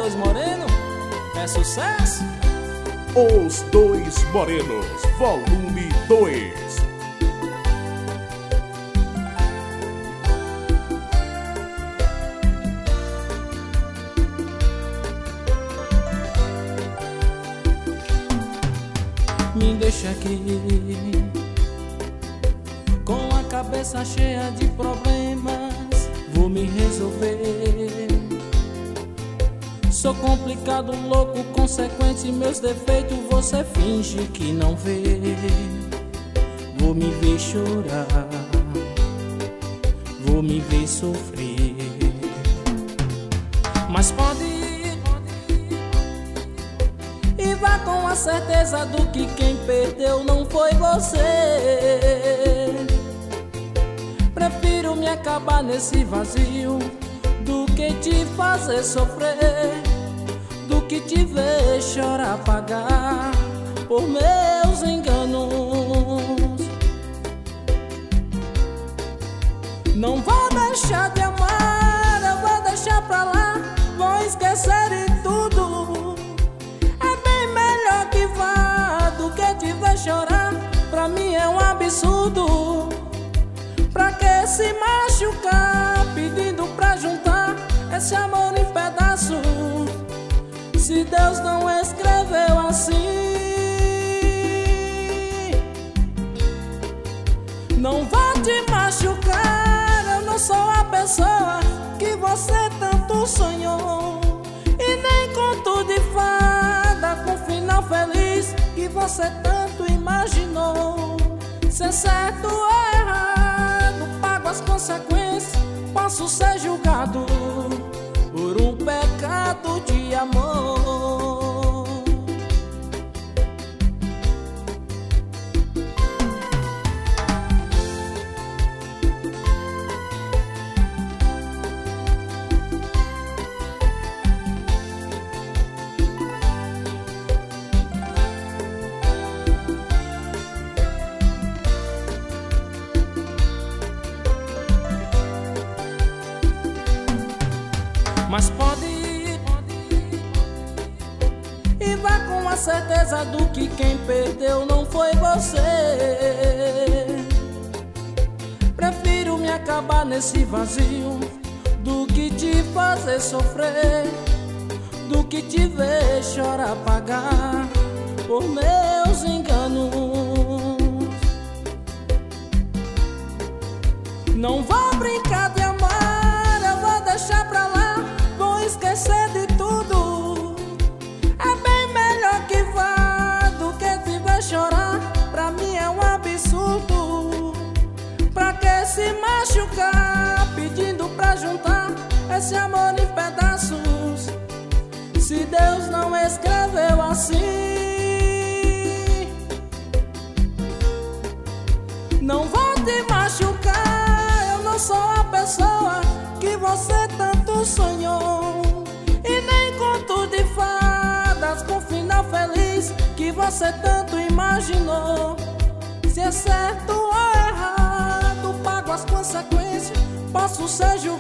Dois Morenos é sucesso. Os Dois Morenos, volume 2. Me deixa aqui com a cabeça cheia de problemas, vou me resolver. Sou complicado, louco, consequente, meus defeitos você finge que não vê. Vou me ver chorar, vou me ver sofrer. Mas pode ir e vá com a certeza do que quem perdeu não foi você. Prefiro me acabar nesse vazio do que te fazer sofrer, do que te ver chorar, pagar por meus enganos. Não vou deixar de amar, eu vou deixar pra lá, vou esquecer de tudo. É bem melhor que vá do que te ver chorar, pra mim é um absurdo. Pra que se machucar pedindo pra juntar esse amor em pedaços, se Deus não escreveu assim? Não vou te machucar, eu não sou a pessoa que você tanto sonhou, e nem conto de fada com final feliz que você tanto imaginou. Se é certo ou errado, pago as consequências, posso ser julgado por um pecado de amor. Mas pode ir e vá com a certeza do que quem perdeu não foi você. Prefiro me acabar nesse vazio do que te fazer sofrer, do que te ver chorar, pagar por meus enganos. Não vou brincar de amar, eu vou deixar pra lá, vou esquecer de tudo. É bem melhor que vá do que te ver chorar, pra mim é um absurdo. Pra que se machucar pedindo pra juntar esse amor em pedaços, se Deus não escreveu assim? Não vou te machucar, eu não sou a pessoa que você tanto sonhou, e nem conto de fadas com final feliz que você tanto imaginou. Se é certo ou errado, pago as consequências, posso ser julgado